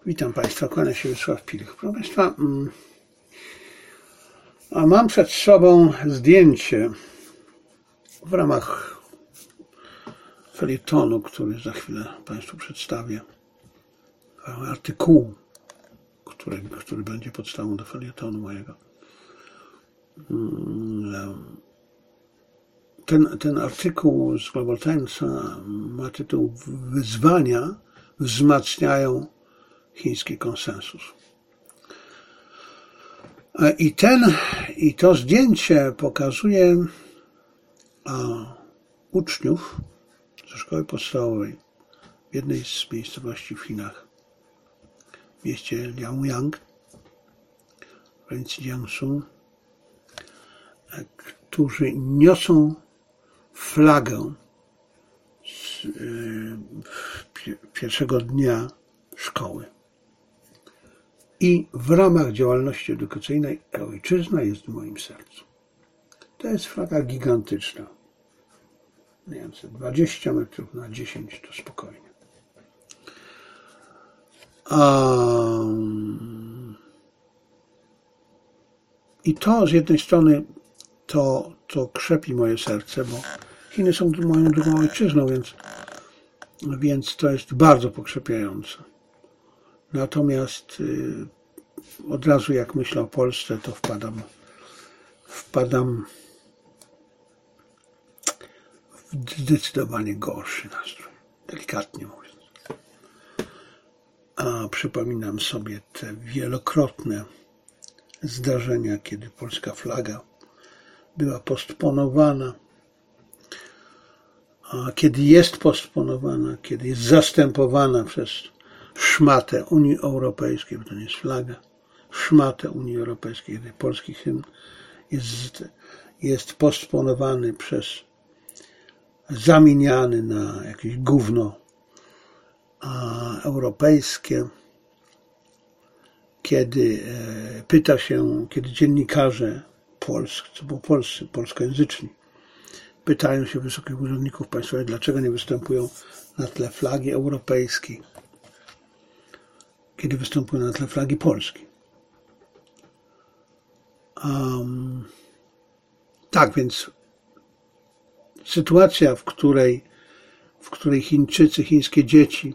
Witam Państwa, kłania się Wiesław Pilich. Proszę Państwa, mam przed sobą zdjęcie w ramach felietonu, który za chwilę Państwu przedstawię, artykułu, który będzie podstawą do felietonu mojego. Ten artykuł z Global Timesa ma tytuł "Wyzwania wzmacniają chiński konsensus". I to zdjęcie pokazuje uczniów ze szkoły podstawowej w jednej z miejscowości w Chinach, w mieście Liaoyang, w prowincji Jiangsu, którzy niosą flagę z pierwszego dnia szkoły. I w ramach działalności edukacyjnej ojczyzna jest w moim sercu. To jest flaga gigantyczna. Nie wiem, 20 metrów na 10 to spokojnie. I to z jednej strony to krzepi moje serce, bo Chiny są moją drugą ojczyzną, więc to jest bardzo pokrzepiające. Natomiast od razu jak myślę o Polsce, to wpadam w zdecydowanie gorszy nastrój, delikatnie mówiąc. Przypominam sobie te wielokrotne zdarzenia, kiedy polska flaga była postponowana, kiedy jest postponowana, kiedy jest zastępowana przez szmatę Unii Europejskiej, bo to nie jest flaga, szmatę Unii Europejskiej, kiedy polski hymn jest postponowany zamieniany na jakieś gówno europejskie, kiedy kiedy dziennikarze polscy, co było polskojęzyczni, pytają się wysokich urzędników państwowych, dlaczego nie występują na tle flagi europejskiej, kiedy występują na tle flagi polskiej. Tak więc sytuacja, w której Chińczycy, chińskie dzieci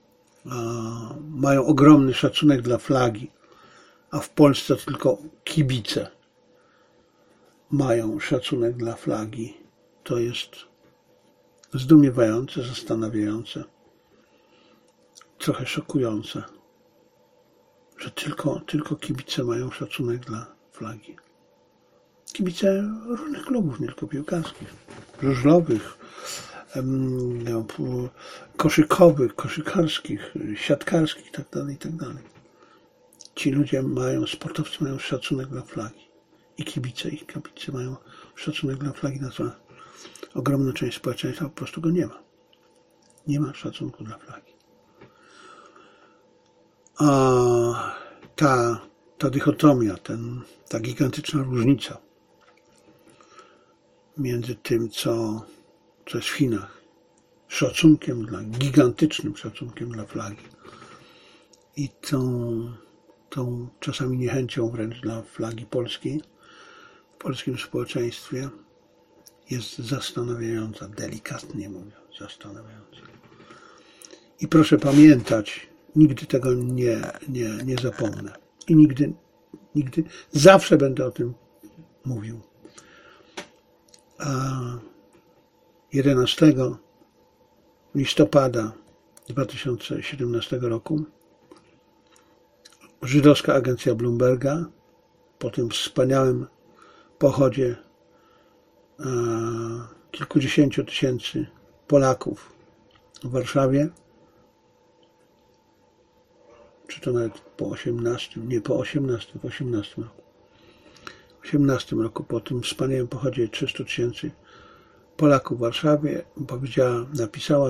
mają ogromny szacunek dla flagi, a w Polsce tylko kibice mają szacunek dla flagi, to jest zdumiewające, zastanawiające, trochę szokujące, że tylko kibice mają szacunek dla flagi. Kibice różnych klubów, nie tylko piłkarskich, żużlowych, koszykowych, koszykarskich, siatkarskich itd. Ci ludzie sportowcy mają szacunek dla flagi. I kibice mają szacunek dla flagi, na co ogromna część społeczeństwa po prostu go nie ma. Nie ma szacunku dla flagi. Ta dychotomia, ta gigantyczna różnica między tym, co jest w Chinach, gigantycznym szacunkiem dla flagi i tą czasami niechęcią wręcz dla flagi polskiej w polskim społeczeństwie jest zastanawiająca, delikatnie mówiąc, zastanawiająca. I proszę pamiętać, nigdy tego nie zapomnę. I nigdy, zawsze będę o tym mówił. 11 listopada 2017 roku żydowska agencja Bloomberga po tym wspaniałym pochodzie kilkudziesięciu tysięcy Polaków w Warszawie, czy to nawet w 18 roku, po tym wspaniałym pochodzie 300 tysięcy Polaków w Warszawie, napisała,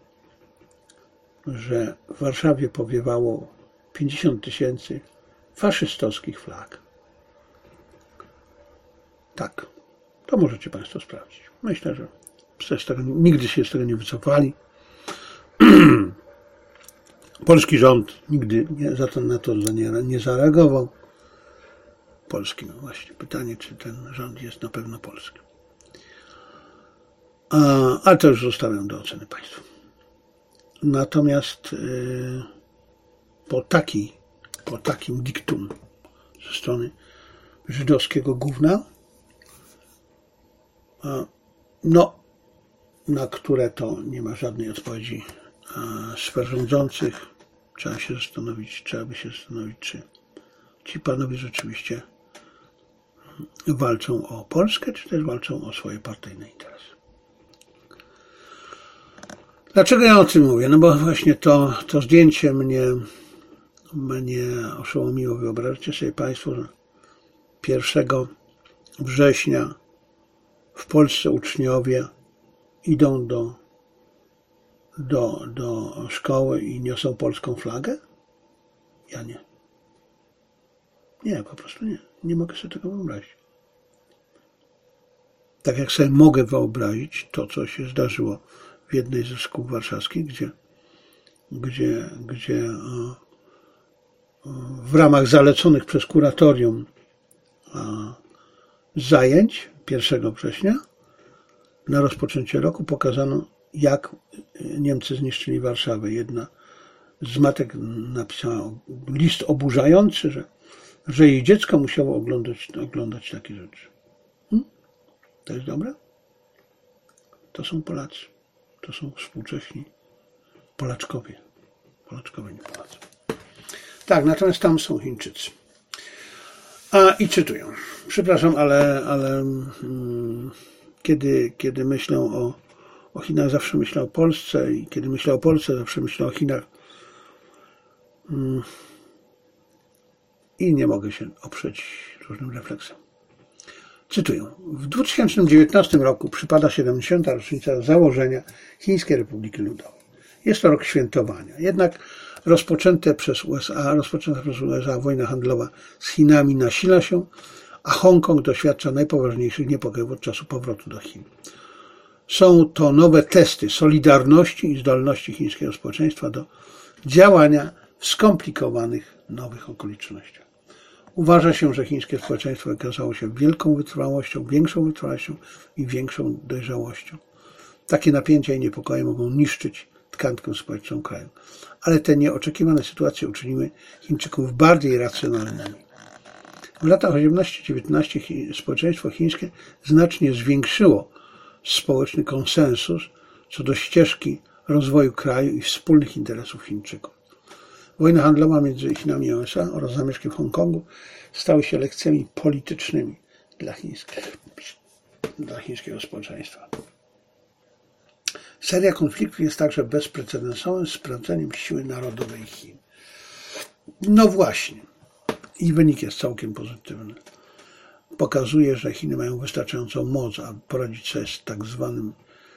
że w Warszawie powiewało 50 tysięcy faszystowskich flag. Tak, to możecie Państwo sprawdzić. Myślę, że nigdy się z tego nie wycofali. Polski rząd nigdy na to nie zareagował. Polski, no właśnie, pytanie, czy ten rząd jest na pewno polski. Ale to już zostawiam do oceny państwa. Natomiast po takim diktum ze strony żydowskiego gówna, no, na które to nie ma żadnej odpowiedzi sfer rządzących, trzeba by się zastanowić, czy ci panowie rzeczywiście walczą o Polskę, czy też walczą o swoje partyjne interesy. Dlaczego ja o tym mówię? No bo właśnie to zdjęcie mnie oszołomiło. Wyobraźcie sobie państwo, że 1 września w Polsce uczniowie idą do szkoły i niosą polską flagę? Ja nie. Nie, po prostu nie. Nie mogę sobie tego wyobrazić. Tak jak sobie mogę wyobrazić to, co się zdarzyło w jednej ze szkół warszawskich, gdzie w ramach zaleconych przez kuratorium zajęć 1 września na rozpoczęcie roku pokazano, jak Niemcy zniszczyli Warszawę. Jedna z matek napisała list oburzający, że jej dziecko musiało oglądać takie rzeczy. To jest dobre? To są Polacy. To są współcześni Polaczkowie. Polaczkowie, nie Polacy. Tak, natomiast tam są Chińczycy. I cytuję. Przepraszam, ale kiedy myślę o Chinach, zawsze myślę o Polsce i kiedy myślę o Polsce, zawsze myślę o Chinach. I nie mogę się oprzeć różnym refleksjom. Cytuję. W 2019 roku przypada 70. rocznica założenia Chińskiej Republiki Ludowej. Jest to rok świętowania. Jednak rozpoczęta przez USA wojna handlowa z Chinami nasila się, a Hongkong doświadcza najpoważniejszych niepokojów od czasu powrotu do Chin. Są to nowe testy solidarności i zdolności chińskiego społeczeństwa do działania w skomplikowanych nowych okolicznościach. Uważa się, że chińskie społeczeństwo wykazało się wielką wytrwałością, większą wytrwałością i większą dojrzałością. Takie napięcia i niepokoje mogą niszczyć tkankę społeczną kraju. Ale te nieoczekiwane sytuacje uczyniły Chińczyków bardziej racjonalnymi. W latach 18-19 społeczeństwo chińskie znacznie zwiększyło społeczny konsensus co do ścieżki rozwoju kraju i wspólnych interesów Chińczyków. Wojna handlowa między Chinami a USA oraz zamieszki w Hongkongu stały się lekcjami politycznymi dla chińskiego społeczeństwa. Seria konfliktów jest także bezprecedensowym sprawdzeniem siły narodowej Chin. No właśnie. I wynik jest całkiem pozytywny. Pokazuje, że Chiny mają wystarczającą moc, aby poradzić sobie z tak zwanym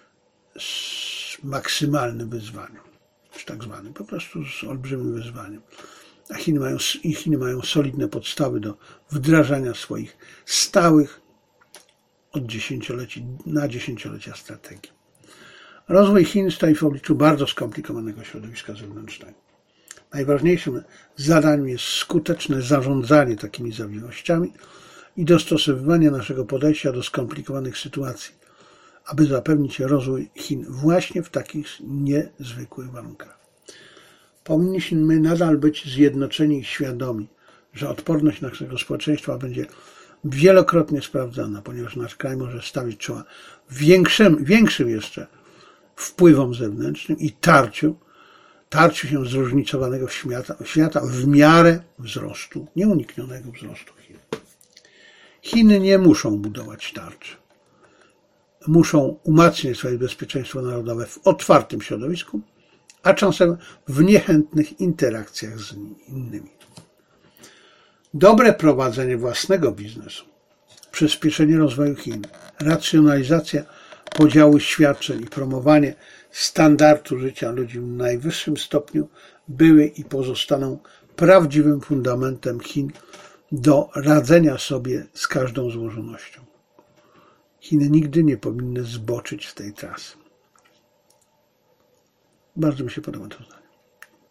maksymalnym wyzwaniem. Po prostu z olbrzymim wyzwaniem. A Chiny mają solidne podstawy do wdrażania swoich stałych od dziesięciolecia strategii. Rozwój Chin stoi w obliczu bardzo skomplikowanego środowiska zewnętrznego. Najważniejszym zadaniem jest skuteczne zarządzanie takimi zawiłościami i dostosowywanie naszego podejścia do skomplikowanych sytuacji, aby zapewnić rozwój Chin właśnie w takich niezwykłych warunkach. Powinniśmy nadal być zjednoczeni i świadomi, że odporność naszego społeczeństwa będzie wielokrotnie sprawdzana, ponieważ nasz kraj może stawić czoła większym jeszcze wpływom zewnętrznym i tarciu się zróżnicowanego świata w miarę wzrostu, nieuniknionego wzrostu Chin. Chiny nie muszą budować tarczy. Muszą umacniać swoje bezpieczeństwo narodowe w otwartym środowisku, a czasem w niechętnych interakcjach z innymi. Dobre prowadzenie własnego biznesu, przyspieszenie rozwoju Chin, racjonalizacja podziału świadczeń i promowanie standardu życia ludzi w najwyższym stopniu były i pozostaną prawdziwym fundamentem Chin do radzenia sobie z każdą złożonością. Chiny nigdy nie powinny zboczyć z tej trasy. Bardzo mi się podoba to zdanie.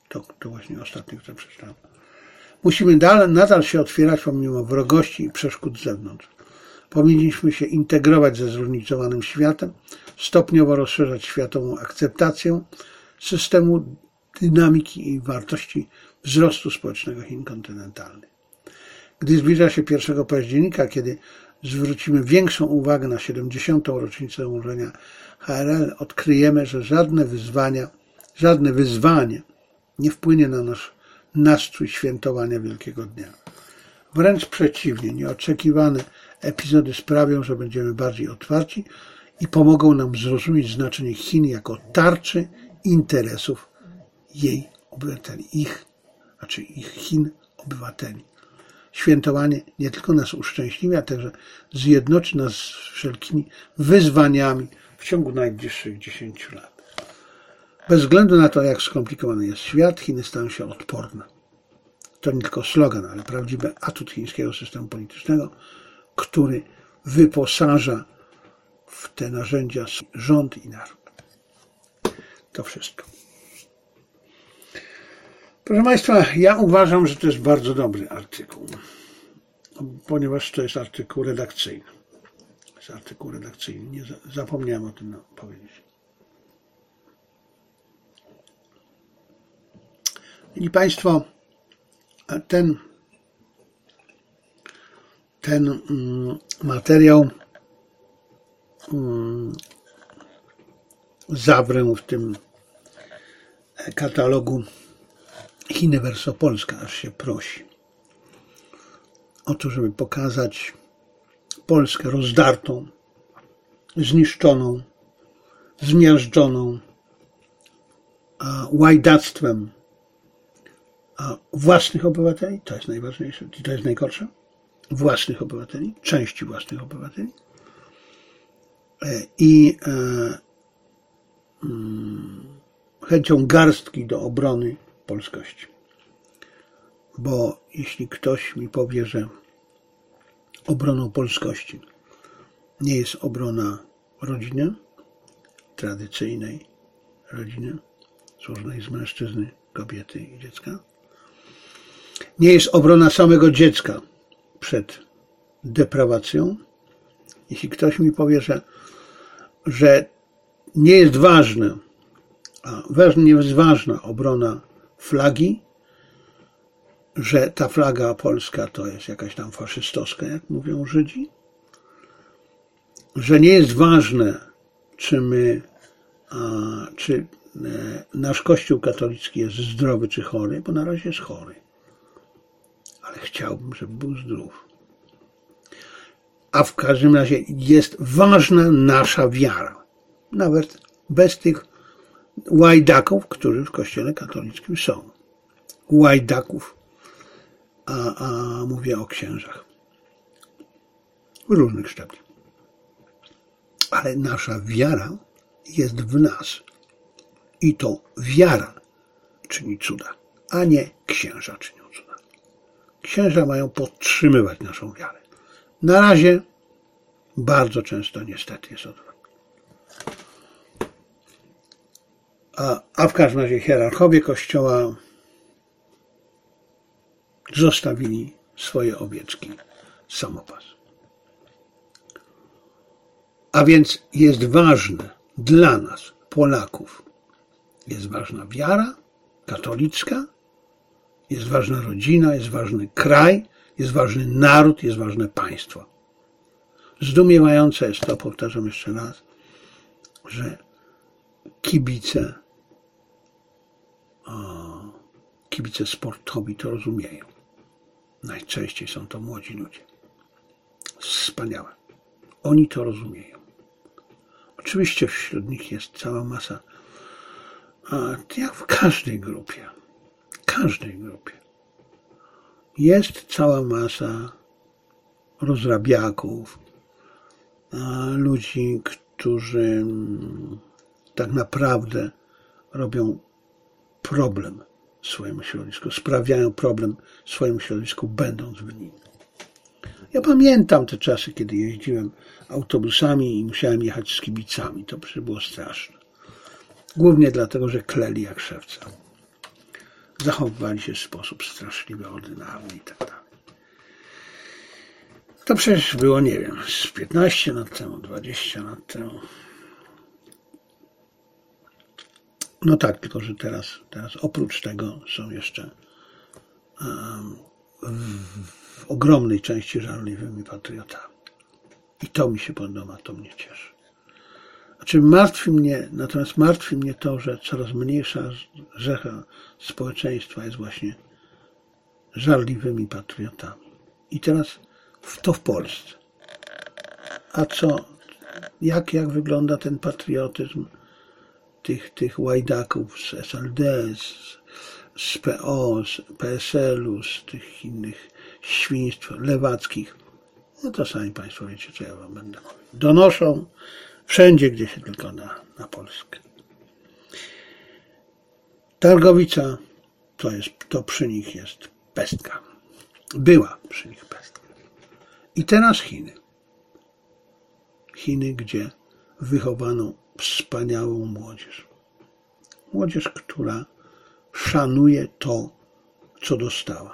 To właśnie ostatnie, które przeczytałem. Musimy nadal się otwierać pomimo wrogości i przeszkód z zewnątrz. Powinniśmy się integrować ze zróżnicowanym światem, stopniowo rozszerzać światową akceptację systemu dynamiki i wartości wzrostu społecznego Chin kontynentalnych. Gdy zbliża się 1 października, kiedy zwrócimy większą uwagę na 70. rocznicę ułożenia HRL, odkryjemy, że żadne wyzwanie nie wpłynie na nasz nastrój świętowania Wielkiego Dnia. Wręcz przeciwnie, nieoczekiwane epizody sprawią, że będziemy bardziej otwarci i pomogą nam zrozumieć znaczenie Chin jako tarczy interesów jej obywateli, ich Chin obywateli. Świętowanie nie tylko nas uszczęśliwi, a także zjednoczy nas z wszelkimi wyzwaniami w ciągu najbliższych 10 lat. Bez względu na to, jak skomplikowany jest świat, Chiny stają się odporne. To nie tylko slogan, ale prawdziwy atut chińskiego systemu politycznego, który wyposaża w te narzędzia rząd i naród. To wszystko. Proszę Państwa, ja uważam, że to jest bardzo dobry artykuł, ponieważ to jest artykuł redakcyjny. Nie zapomniałem o tym powiedzieć. I Państwo, ten materiał zawrę w tym katalogu Chiny versus Polska, aż się prosi o to, żeby pokazać Polskę rozdartą, zniszczoną, zmiażdżoną łajdactwem własnych obywateli, to jest najważniejsze i to jest najgorsze, własnych obywateli, części własnych obywateli i chęcią garstki do obrony polskości. Bo jeśli ktoś mi powie, że obroną polskości nie jest obrona rodziny, tradycyjnej rodziny, złożonej z mężczyzny, kobiety i dziecka, nie jest obrona samego dziecka przed deprawacją, jeśli ktoś mi powie, że nie jest ważne, nie jest ważna obrona flagi, że ta flaga polska to jest jakaś tam faszystowska, jak mówią Żydzi, że nie jest ważne, czy nasz Kościół katolicki jest zdrowy czy chory, bo na razie jest chory, ale chciałbym, żeby był zdrów. A w każdym razie jest ważna nasza wiara, nawet bez tych łajdaków, którzy w Kościele katolickim są. Łajdaków, a mówię o księżach różnych szczebli. Ale nasza wiara jest w nas. I to wiara czyni cuda, a nie księża czynią cuda. Księża mają podtrzymywać naszą wiarę. Na razie bardzo często niestety jest odwrotnie. A w każdym razie hierarchowie Kościoła zostawili swoje owieczki samopas. A więc jest ważne dla nas, Polaków, jest ważna wiara katolicka, jest ważna rodzina, jest ważny kraj, jest ważny naród, jest ważne państwo. Zdumiewające jest to, powtarzam jeszcze raz, że kibice sportowi to rozumieją. Najczęściej są to młodzi ludzie. Wspaniałe. Oni to rozumieją. Oczywiście wśród nich jest cała masa, jak w każdej grupie, jest cała masa rozrabiaków, ludzi, którzy tak naprawdę robią problem swojemu środowisku, sprawiają problem swojemu środowisku, będąc w nim. Ja pamiętam te czasy, kiedy jeździłem autobusami i musiałem jechać z kibicami. To przecież było straszne. Głównie dlatego, że kleli jak szewca. zachowywali się w sposób straszliwy, ordynarny i tak dalej. To przecież było, nie wiem, z 15 lat temu, 20 lat temu. No tak, tylko że teraz oprócz tego są jeszcze w ogromnej części żarliwymi patriotami. I to mi się podoba, to mnie cieszy. Natomiast martwi mnie to, że coraz mniejsza rzecha społeczeństwa jest właśnie żarliwymi patriotami. I teraz to w Polsce. A jak wygląda ten patriotyzm tych łajdaków z SLD, z PO, z PSL-u, z tych innych świństw lewackich? No to sami Państwo wiecie, co ja Wam będę mówił. Donoszą wszędzie, gdzie się tylko da, na Polskę. Targowica to przy nich jest pestka. Była przy nich pestka. I teraz Chiny. Chiny, gdzie wychowano wspaniałą młodzież. Młodzież, która szanuje to, co dostała.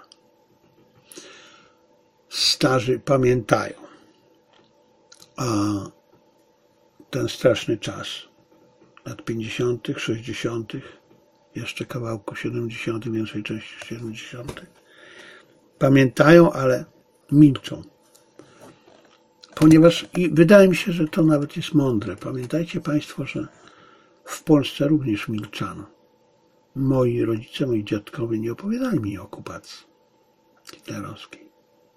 Starzy pamiętają, a ten straszny czas lat 50., 60., jeszcze kawałku 70., większej części 70. Pamiętają, ale milczą. Ponieważ i wydaje mi się, że to nawet jest mądre. Pamiętajcie Państwo, że w Polsce również milczano. Moi rodzice, moi dziadkowie nie opowiadali mi o okupacji hitlerowskiej.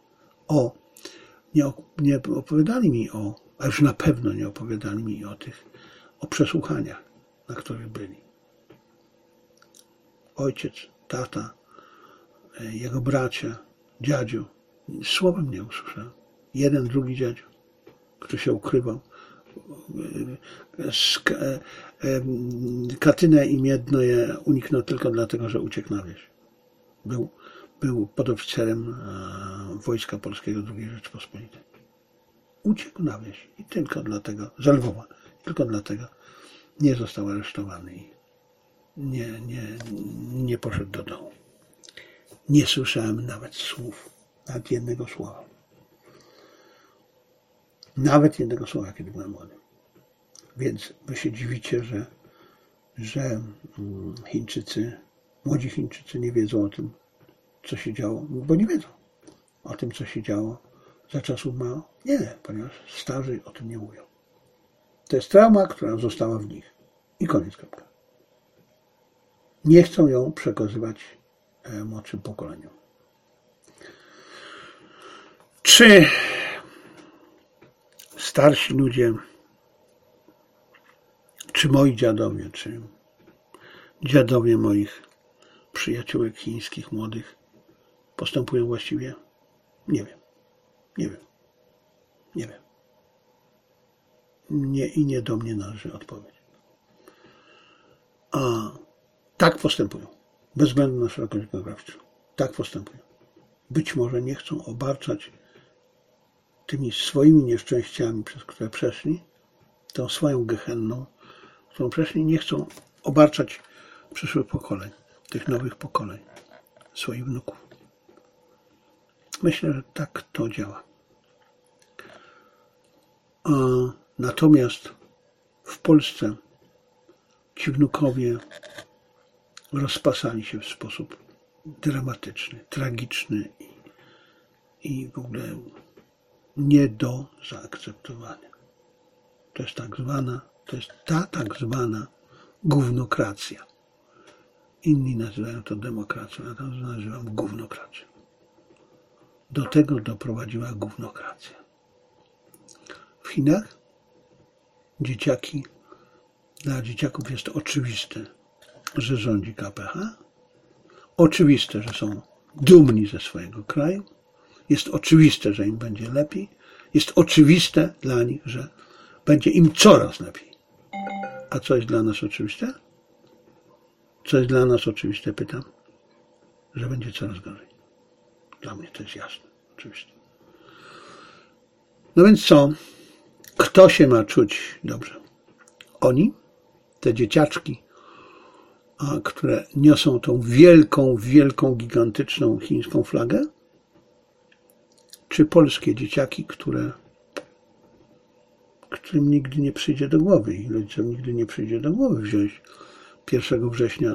Nie opowiadali mi a już na pewno nie opowiadali mi o przesłuchaniach, na których byli. Ojciec, tata, jego bracia, dziadziu, słowem nie usłyszałem. Jeden, drugi dziadziu, który się ukrywał. Katynę i Miedno je uniknął tylko dlatego, że uciekł na wieś. Był podoficerem Wojska Polskiego II Rzeczypospolitej. Uciekł na wieś i tylko dlatego, z Lwowa, tylko dlatego nie został aresztowany i nie poszedł do domu. Nie słyszałem nawet słów, nawet jednego słowa. Nawet jednego słowa, kiedy byłem młody. Więc wy się dziwicie, że młodzi Chińczycy nie wiedzą o tym, co się działo, bo nie wiedzą o tym, co się działo za czasów Mao. Nie, ponieważ starzy o tym nie mówią. To jest trauma, która została w nich. I koniec, kropka. Nie chcą ją przekazywać młodszym pokoleniom. Czy starsi ludzie, czy moi dziadowie, czy dziadowie moich przyjaciółek chińskich młodych postępują właściwie? Nie wiem. Nie do mnie należy odpowiedź. A tak postępują. Bez względu na szerokość geograficzną. Tak postępują. Być może nie chcą obarczać tymi swoimi nieszczęściami, przez które przeszli, tą swoją gehenną, którą przeszli, nie chcą obarczać przyszłych pokoleń, tych nowych pokoleń, swoich wnuków. Myślę, że tak to działa. Natomiast w Polsce ci wnukowie rozpasali się w sposób dramatyczny, tragiczny i w ogóle nie do zaakceptowania. To jest ta tak zwana gównokracja. Inni nazywają to demokracją, ja to nazywam gównokracją. Do tego doprowadziła gównokracja. W Chinach dla dzieciaków jest oczywiste, że rządzi KPH. Oczywiste, że są dumni ze swojego kraju. Jest oczywiste, że im będzie lepiej. Jest oczywiste dla nich, że będzie im coraz lepiej. A co jest dla nas oczywiste? Co jest dla nas oczywiste, pytam? Że będzie coraz gorzej. Dla mnie to jest jasne, oczywiście. No więc co? Kto się ma czuć dobrze? Oni? Te dzieciaczki, a które niosą tą wielką, wielką, gigantyczną chińską flagę? Czy polskie dzieciaki, którym nigdy nie przyjdzie do głowy i rodzicom nigdy nie przyjdzie do głowy wziąć 1 września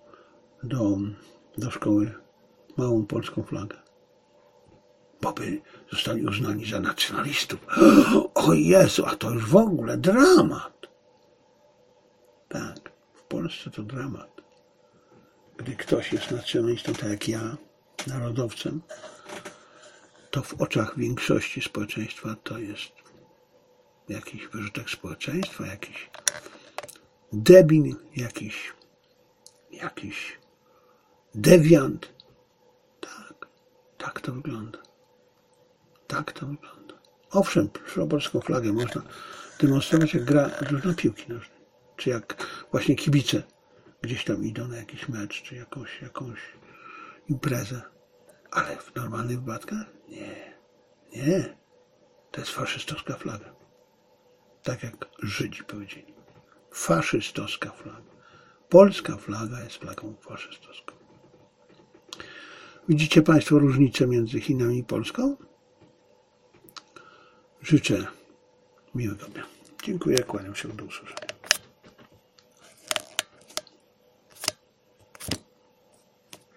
do szkoły małą polską flagę? Bo by zostali uznani za nacjonalistów. O Jezu, a to już w ogóle dramat. Tak, w Polsce to dramat. Gdy ktoś jest nacjonalistą, tak jak ja, narodowcem, to w oczach większości społeczeństwa to jest jakiś wyżytek społeczeństwa, jakiś debil, jakiś dewiant. Tak to wygląda. Tak to wygląda. Owszem, polską flagę można demonstrować, jak gra drużyna piłki nożnej, czy jak właśnie kibice gdzieś tam idą na jakiś mecz, czy jakąś imprezę. Ale w normalnych wypadkach? Nie. To jest faszystowska flaga. Tak jak Żydzi powiedzieli. Faszystowska flaga. Polska flaga jest flagą faszystowską. Widzicie Państwo różnicę między Chinami i Polską? Życzę miłego dnia. Dziękuję, kłaniam się, do usłyszenia.